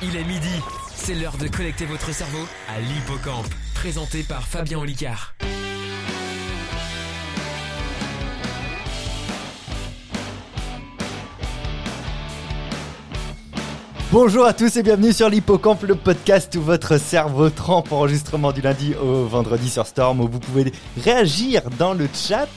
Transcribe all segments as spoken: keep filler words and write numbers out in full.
Il est midi, c'est l'heure de connecter votre cerveau à l'Hippocampe, présenté par Fabien Olicard. Bonjour à tous et bienvenue sur l'Hippocampe, le podcast où votre cerveau trempe. Enregistrement du lundi au vendredi sur Storm, où vous pouvez réagir dans le chat.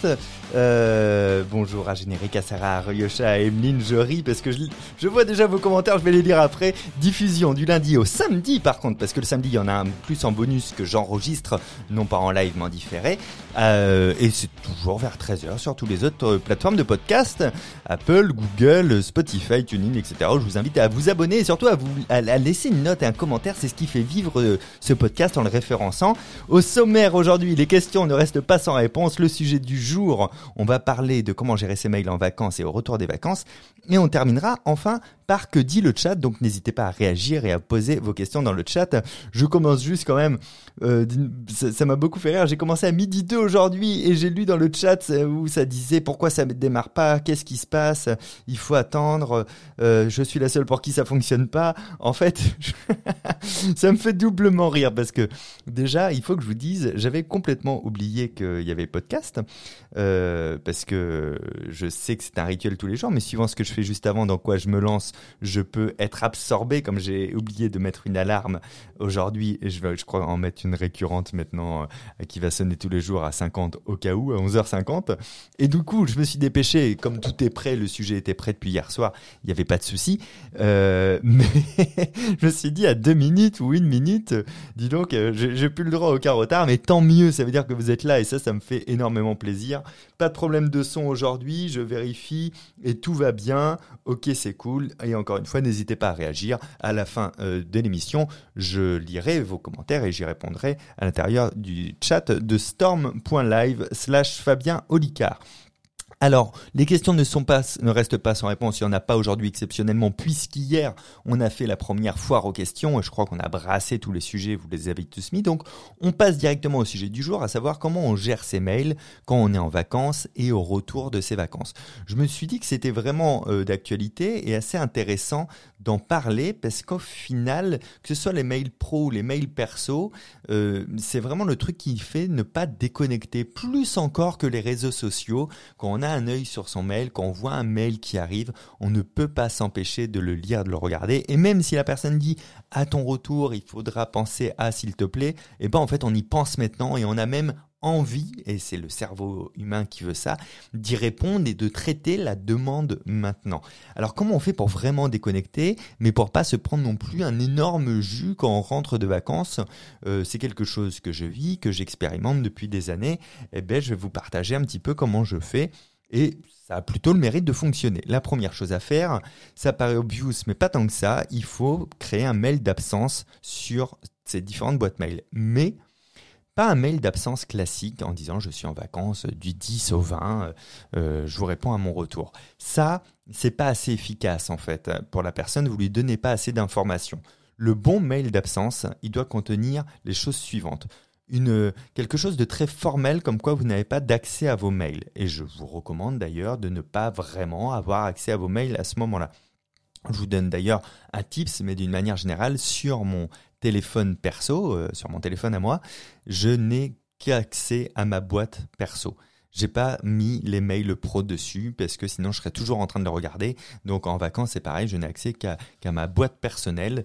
Euh, bonjour à Générique, à Sarah, à Ryosha, à Emeline, je ris parce que je, je vois déjà vos commentaires, je vais les lire après. Diffusion du lundi au samedi par contre, parce que le samedi il y en a un plus en bonus que j'enregistre, non pas en live mais en différé. Euh, et c'est toujours vers treize heures sur toutes les autres plateformes de podcast, Apple, Google, Spotify, TuneIn, et cetera. Je vous invite à vous abonner et surtout à, vous, à, à laisser une note et un commentaire, c'est ce qui fait vivre ce podcast en le référençant. Au sommaire aujourd'hui, les questions ne restent pas sans réponse, le sujet du jour. On va parler de comment gérer ses mails en vacances et au retour des vacances. Et on terminera enfin par que dit le chat. Donc n'hésitez pas à réagir et à poser vos questions dans le chat. Je commence juste quand même. Euh, ça, ça m'a beaucoup fait rire. J'ai commencé à midi deux aujourd'hui et j'ai lu dans le chat où ça disait pourquoi ça ne démarre pas, qu'est-ce qui se passe, il faut attendre, euh, je suis la seule pour qui ça fonctionne pas. En fait, je... ça me fait doublement rire parce que déjà, il faut que je vous dise, j'avais complètement oublié qu'il y avait podcast. Euh, parce que je sais que c'est un rituel tous les jours, mais suivant ce que je fais juste avant, dans quoi je me lance, je peux être absorbé, comme j'ai oublié de mettre une alarme aujourd'hui, et je vais, je crois en mettre une récurrente maintenant, euh, qui va sonner tous les jours à cinquante au cas où, à onze heures cinquante, et du coup, je me suis dépêché, comme tout est prêt, le sujet était prêt depuis hier soir, il n'y avait pas de souci, euh, mais je me suis dit à deux minutes ou une minute, dis donc, euh, j'ai, j'ai plus le droit à aucun retard, mais tant mieux, ça veut dire que vous êtes là, et ça, ça me fait énormément plaisir. Pas de problème de son aujourd'hui, je vérifie et tout va bien. Ok, c'est cool. Et encore une fois, n'hésitez pas à réagir. À la fin euh, de l'émission, je lirai vos commentaires et j'y répondrai à l'intérieur du chat de storm.live slash Fabien Olicard. Alors, les questions ne sont pas, ne restent pas sans réponse. Il n'y en a pas aujourd'hui exceptionnellement, puisqu'hier, on a fait la première foire aux questions et je crois qu'on a brassé tous les sujets, vous les avez tous mis. Donc, on passe directement au sujet du jour, à savoir comment on gère ses mails quand on est en vacances et au retour de ses vacances. Je me suis dit que c'était vraiment euh, d'actualité et assez intéressant d'en parler parce qu'au final, que ce soit les mails pro ou les mails perso, euh, c'est vraiment le truc qui fait ne pas déconnecter plus encore que les réseaux sociaux. Quand on a un œil sur son mail, quand on voit un mail qui arrive, on ne peut pas s'empêcher de le lire, de le regarder. Et même si la personne dit « à ton retour, il faudra penser à s'il te plaît », et ben en fait on y pense maintenant et on a même envie, et c'est le cerveau humain qui veut ça, d'y répondre et de traiter la demande maintenant. Alors comment on fait pour vraiment déconnecter, mais pour pas se prendre non plus un énorme jus quand on rentre de vacances? euh, C'est quelque chose que je vis, que j'expérimente depuis des années. Et ben je vais vous partager un petit peu comment je fais. Et ça a plutôt le mérite de fonctionner. La première chose à faire, ça paraît obvious, mais pas tant que ça, il faut créer un mail d'absence sur ces différentes boîtes mail. Mais pas un mail d'absence classique en disant je suis en vacances du dix au vingt, euh, je vous réponds à mon retour. Ça, c'est pas assez efficace en fait. Pour la personne, vous lui donnez pas assez d'informations. Le bon mail d'absence, il doit contenir les choses suivantes. Une, quelque chose de très formel comme quoi vous n'avez pas d'accès à vos mails. Et je vous recommande d'ailleurs de ne pas vraiment avoir accès à vos mails à ce moment-là. Je vous donne d'ailleurs un tips, mais d'une manière générale, sur mon téléphone perso, euh, sur mon téléphone à moi, je n'ai qu'accès à ma boîte perso. J'ai pas mis les mails pro dessus parce que sinon je serais toujours en train de le regarder. Donc en vacances c'est pareil, je n'ai accès qu'à, qu'à ma boîte personnelle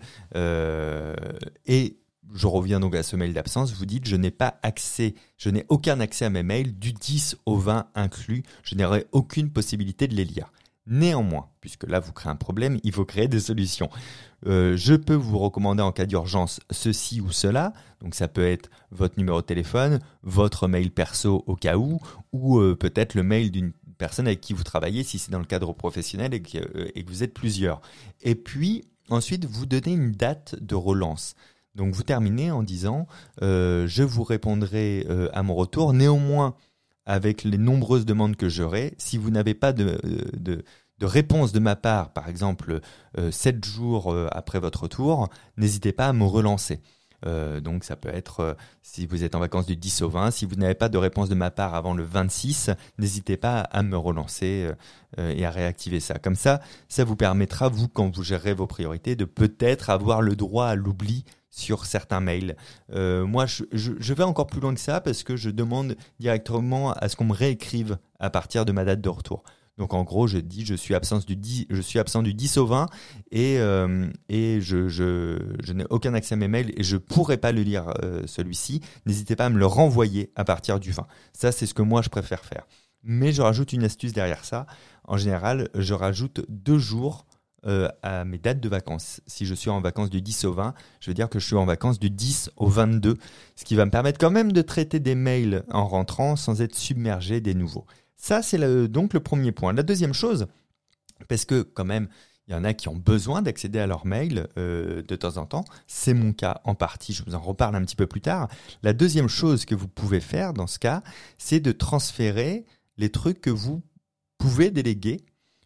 euh, et je reviens donc à ce mail d'absence, vous dites je n'ai pas accès, je n'ai aucun accès à mes mails du dix au vingt inclus, je n'aurai aucune possibilité de les lire. Néanmoins, puisque là vous créez un problème, il faut créer des solutions. Euh, je peux vous recommander en cas d'urgence ceci ou cela, donc ça peut être votre numéro de téléphone, votre mail perso au cas où, ou euh, peut-être le mail d'une personne avec qui vous travaillez si c'est dans le cadre professionnel et que, euh, et que vous êtes plusieurs. Et puis ensuite vous donnez une date de relance. Donc vous terminez en disant euh, je vous répondrai euh, à mon retour, néanmoins avec les nombreuses demandes que j'aurai, si vous n'avez pas de, de, de réponse de ma part, par exemple euh, sept jours euh, après votre retour, n'hésitez pas à me relancer. Euh, donc ça peut être euh, si vous êtes en vacances du dix au vingt, si vous n'avez pas de réponse de ma part avant le vingt-six, n'hésitez pas à me relancer euh, et à réactiver ça. Comme ça, ça vous permettra, vous, quand vous gérerez vos priorités, de peut-être avoir le droit à l'oubli sur certains mails. Euh, moi, je, je, je vais encore plus loin que ça parce que je demande directement à ce qu'on me réécrive à partir de ma date de retour. Donc en gros, je dis je suis absent du dix, je suis absent du dix au vingt et euh, et je je je n'ai aucun accès à mes mails et je pourrais pas le lire euh, celui-ci. N'hésitez pas à me le renvoyer à partir du vingt. Ça, c'est ce que moi je préfère faire. Mais je rajoute une astuce derrière ça. En général, je rajoute deux jours Euh, à mes dates de vacances. Si je suis en vacances du dix au vingt, je veux dire que je suis en vacances du dix au vingt-deux, ce qui va me permettre quand même de traiter des mails en rentrant sans être submergé des nouveaux. Ça, c'est le, donc le premier point. La deuxième chose, parce que quand même, il y en a qui ont besoin d'accéder à leurs mails euh, de temps en temps. C'est mon cas en partie, je vous en reparle un petit peu plus tard. La deuxième chose que vous pouvez faire dans ce cas, c'est de transférer les trucs que vous pouvez déléguer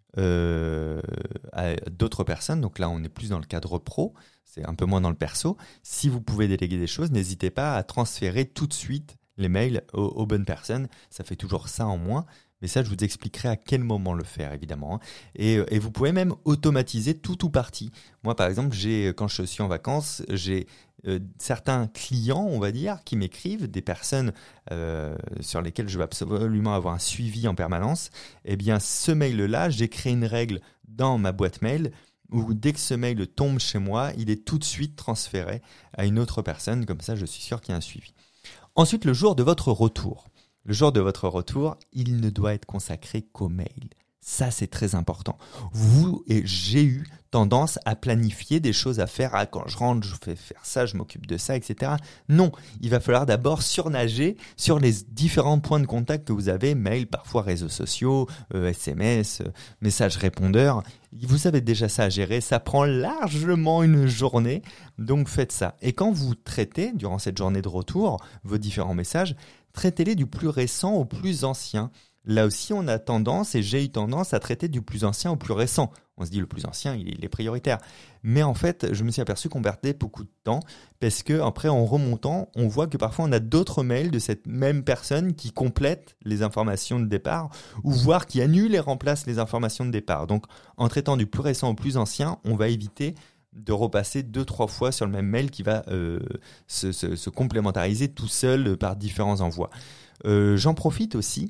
Euh, à d'autres personnes. Donc là, on est plus dans le cadre pro, c'est un peu moins dans le perso. Si vous pouvez déléguer des choses, n'hésitez pas à transférer tout de suite les mails aux, aux bonnes personnes. Ça fait toujours ça en moins. Mais ça, je vous expliquerai à quel moment le faire, évidemment. Et, et vous pouvez même automatiser tout ou partie. Moi, par exemple, j'ai, quand je suis en vacances, j'ai euh, certains clients, on va dire, qui m'écrivent, des personnes euh, sur lesquelles je veux absolument avoir un suivi en permanence. Eh bien, ce mail-là, j'ai créé une règle dans ma boîte mail où dès que ce mail tombe chez moi, il est tout de suite transféré à une autre personne. Comme ça, je suis sûr qu'il y a un suivi. Ensuite, le jour de votre retour. Le jour de votre retour, il ne doit être consacré qu'aux mails. Ça, c'est très important. Vous et j'ai eu tendance à planifier des choses à faire. Ah, quand je rentre, je fais faire ça, je m'occupe de ça, et cetera. Non, il va falloir d'abord surnager sur les différents points de contact que vous avez, mail, parfois réseaux sociaux, euh, S M S, euh, messages répondeurs. Vous avez déjà ça à gérer, ça prend largement une journée, donc faites ça. Et quand vous traitez, durant cette journée de retour, vos différents messages, traitez-les du plus récent au plus ancien. Là aussi, on a tendance, et j'ai eu tendance à traiter du plus ancien au plus récent. On se dit le plus ancien, il est prioritaire. Mais en fait, je me suis aperçu qu'on perdait beaucoup de temps parce que après, en remontant, on voit que parfois on a d'autres mails de cette même personne qui complètent les informations de départ ou voire qui annulent et remplacent les informations de départ. Donc, en traitant du plus récent au plus ancien, on va éviter de repasser deux, trois fois sur le même mail qui va euh, se, se, se complémentariser tout seul par différents envois. Euh, j'en profite aussi,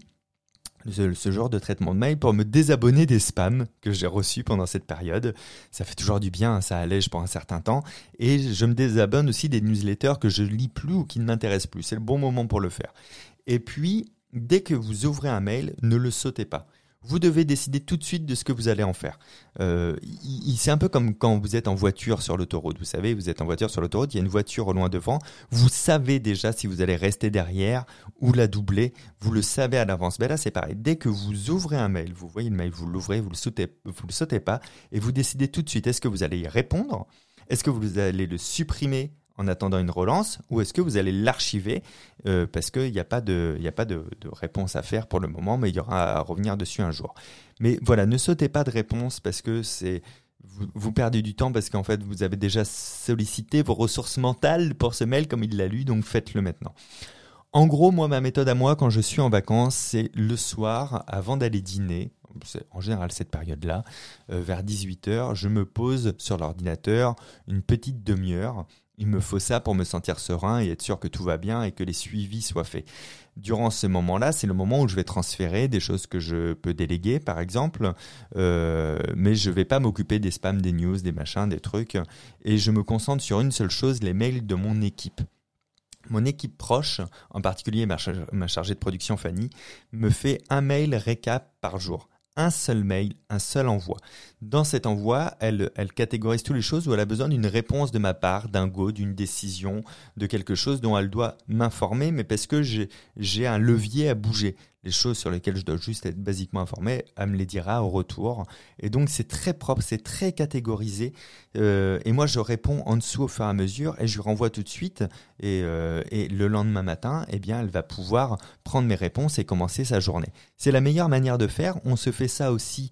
ce, ce genre de traitement de mail, pour me désabonner des spams que j'ai reçus pendant cette période. Ça fait toujours du bien, ça allège pour un certain temps. Et je me désabonne aussi des newsletters que je lis plus ou qui ne m'intéressent plus. C'est le bon moment pour le faire. Et puis, dès que vous ouvrez un mail, ne le sautez pas. Vous devez décider tout de suite de ce que vous allez en faire. Euh, il, c'est un peu comme quand vous êtes en voiture sur l'autoroute. Vous savez, vous êtes en voiture sur l'autoroute, il y a une voiture au loin devant. Vous savez déjà si vous allez rester derrière ou la doubler. Vous le savez à l'avance. Ben là, c'est pareil. Dès que vous ouvrez un mail, vous voyez le mail, vous l'ouvrez, vous le sautez, vous le sautez pas et vous décidez tout de suite. Est-ce que vous allez y répondre? Est-ce que vous allez le supprimer en attendant une relance, ou est-ce que vous allez l'archiver euh, parce qu'il n'y a pas, de, il n'y a pas de, de réponse à faire pour le moment, mais il y aura à revenir dessus un jour. Mais voilà, ne sautez pas de réponse parce que c'est, vous, vous perdez du temps parce qu'en fait, vous avez déjà sollicité vos ressources mentales pour ce mail comme il l'a lu, donc faites-le maintenant. En gros, moi, ma méthode à moi, quand je suis en vacances, c'est le soir, avant d'aller dîner, c'est en général cette période-là, euh, vers dix-huit heures, je me pose sur l'ordinateur une petite demi-heure. Il me faut ça pour me sentir serein et être sûr que tout va bien et que les suivis soient faits. Durant ce moment-là, c'est le moment où je vais transférer des choses que je peux déléguer, par exemple, euh, mais je vais pas m'occuper des spams, des news, des machins, des trucs, et je me concentre sur une seule chose, les mails de mon équipe. Mon équipe proche, en particulier ma, char- ma chargée de production Fanny, me fait un mail récap par jour. Un seul mail, un seul envoi. Dans cet envoi, elle, elle catégorise toutes les choses où elle a besoin d'une réponse de ma part, d'un go, d'une décision, de quelque chose dont elle doit m'informer, mais parce que j'ai, j'ai un levier à bouger. Les choses sur lesquelles je dois juste être basiquement informé, elle me les dira au retour. Et donc, c'est très propre, c'est très catégorisé. Euh, et moi, je réponds en dessous au fur et à mesure et je lui renvoie tout de suite. Et, euh, et le lendemain matin, eh bien, elle va pouvoir prendre mes réponses et commencer sa journée. C'est la meilleure manière de faire. On se fait ça aussi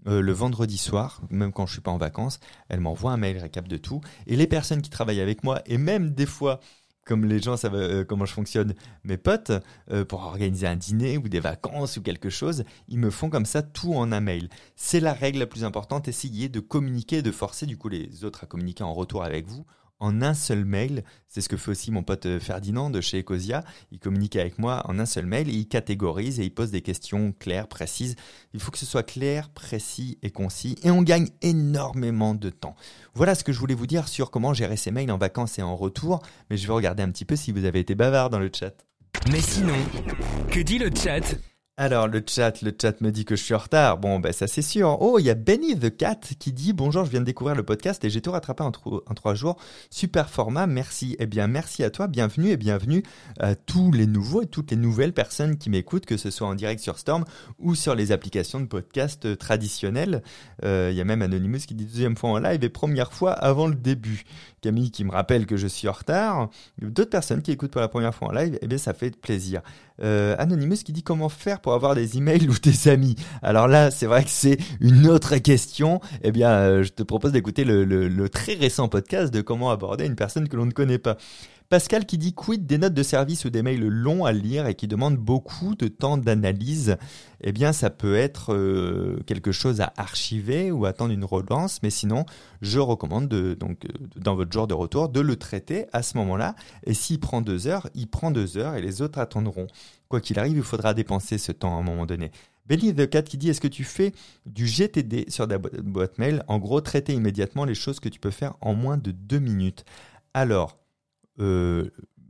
euh, le vendredi soir, même quand je suis pas en vacances, elle m'envoie un mail récap de tout. Et les personnes qui travaillent avec moi, et même des fois, comme les gens savent euh, comment je fonctionne, mes potes, euh, pour organiser un dîner ou des vacances ou quelque chose, ils me font comme ça tout en un mail. C'est la règle la plus importante, essayez de communiquer, de forcer du coup les autres à communiquer en retour avec vous en un seul mail. C'est ce que fait aussi mon pote Ferdinand de chez Ecosia. Il communique avec moi en un seul mail et il catégorise et il pose des questions claires, précises. Il faut que ce soit clair, précis et concis et on gagne énormément de temps. Voilà ce que je voulais vous dire sur comment gérer ces mails en vacances et en retour. Mais je vais regarder un petit peu si vous avez été bavard dans le chat. Mais sinon, que dit le chat ? Alors le chat, le chat me dit que je suis en retard. Bon, ben ça c'est sûr. Oh, il y a Benny the Cat qui dit « Bonjour, je viens de découvrir le podcast et j'ai tout rattrapé en, tro- en trois jours. Super format, merci. » Eh bien, merci à toi, bienvenue et bienvenue à tous les nouveaux et toutes les nouvelles personnes qui m'écoutent, que ce soit en direct sur Storm ou sur les applications de podcast traditionnelles. Euh, il y a même Anonymous qui dit « Deuxième fois en live et première fois avant le début. » Camille qui me rappelle que je suis en retard. D'autres personnes qui écoutent pour la première fois en live, eh bien ça fait plaisir. Euh, Anonymous qui dit comment faire pour avoir des emails ou des amis. Alors là, c'est vrai que c'est une autre question. Eh bien, euh, je te propose d'écouter le, le, le très récent podcast de comment aborder une personne que l'on ne connaît pas. Pascal qui dit quid des notes de service ou des mails longs à lire et qui demandent beaucoup de temps d'analyse. Eh bien, ça peut être euh, quelque chose à archiver ou attendre une relance, mais sinon, je recommande de, donc dans votre jour de retour de le traiter à ce moment-là. Et s'il prend deux heures, il prend deux heures et les autres attendront. Quoi qu'il arrive, il faudra dépenser ce temps à un moment donné. Belly the Cat qui dit « Est-ce que tu fais du G T D sur ta boîte, boîte mail ? En gros, traiter immédiatement les choses que tu peux faire en moins de deux minutes. » Alors, euh,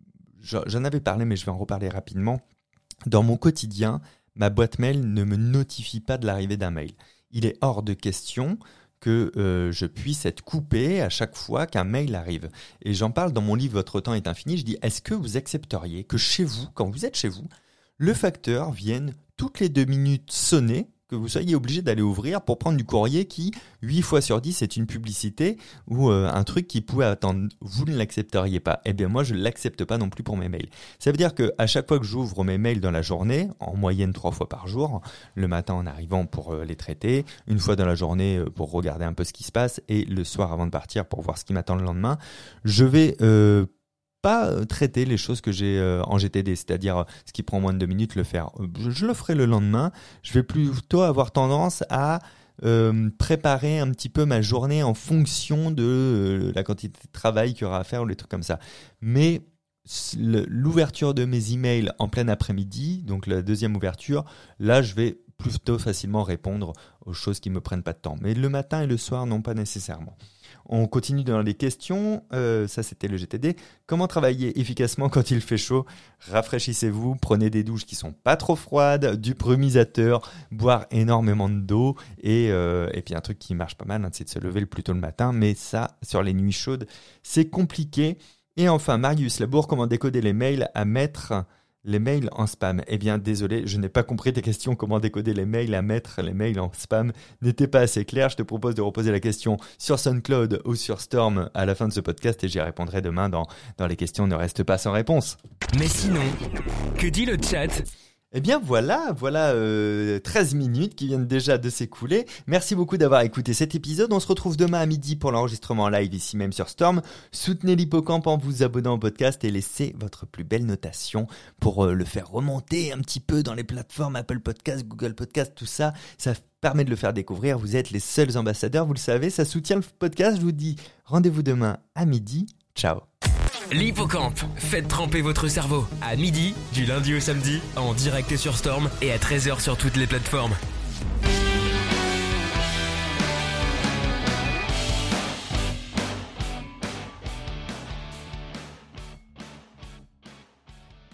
j'en avais parlé, mais je vais en reparler rapidement. Dans mon quotidien, ma boîte mail ne me notifie pas de l'arrivée d'un mail. Il est hors de question que euh, je puisse être coupé à chaque fois qu'un mail arrive. Et j'en parle dans mon livre « Votre temps est infini ». Je dis « Est-ce que vous accepteriez que chez vous, quand vous êtes chez vous, le facteur vienne toutes les deux minutes sonner, que vous soyez obligé d'aller ouvrir pour prendre du courrier qui, huit fois sur dix, est une publicité ou euh, un truc qui pouvait attendre. Vous ne l'accepteriez pas. Eh bien, moi, je ne l'accepte pas non plus pour mes mails. Ça veut dire qu'à chaque fois que j'ouvre mes mails dans la journée, en moyenne trois fois par jour, le matin en arrivant pour euh, les traiter, une fois dans la journée euh, pour regarder un peu ce qui se passe et le soir avant de partir pour voir ce qui m'attend le lendemain, je vais euh, pas traiter les choses que j'ai euh, en G T D, c'est-à-dire euh, ce qui prend moins de deux minutes, le faire. Je, je le ferai le lendemain. Je vais plutôt avoir tendance à euh, préparer un petit peu ma journée en fonction de euh, la quantité de travail qu'il y aura à faire ou les trucs comme ça. Mais le, l'ouverture de mes emails en plein après-midi, donc la deuxième ouverture, là je vais plutôt facilement répondre aux choses qui me prennent pas de temps. Mais le matin et le soir, non pas nécessairement. On continue dans les questions, euh, ça c'était le G T D. Comment travailler efficacement quand il fait chaud ? Rafraîchissez-vous, prenez des douches qui sont pas trop froides, du brumisateur, boire énormément d'eau et, euh, et puis un truc qui marche pas mal, hein, c'est de se lever le plus tôt le matin, mais ça, sur les nuits chaudes, c'est compliqué. Et enfin, Marius Labour, comment décoder les mails à mettre les mails en spam. Eh bien, désolé, je n'ai pas compris tes questions. Comment décoder les mails à mettre les mails en spam n'était pas assez clair. Je te propose de reposer la question sur SoundCloud ou sur Storm à la fin de ce podcast et j'y répondrai demain dans, dans les questions ne restent pas sans réponse. Mais sinon, que dit le chat ? Eh bien voilà, voilà euh, treize minutes qui viennent déjà de s'écouler. Merci beaucoup d'avoir écouté cet épisode. On se retrouve demain à midi pour l'enregistrement live ici même sur Storm. Soutenez l'Hippocampe en vous abonnant au podcast et laissez votre plus belle notation pour euh, le faire remonter un petit peu dans les plateformes Apple Podcast, Google Podcast, tout ça. Ça permet de le faire découvrir. Vous êtes les seuls ambassadeurs, vous le savez. Ça soutient le podcast. Je vous dis rendez-vous demain à midi. Ciao. L'Hippocampe, faites tremper votre cerveau à midi, du lundi au samedi, en direct sur Storm et à treize heures sur toutes les plateformes.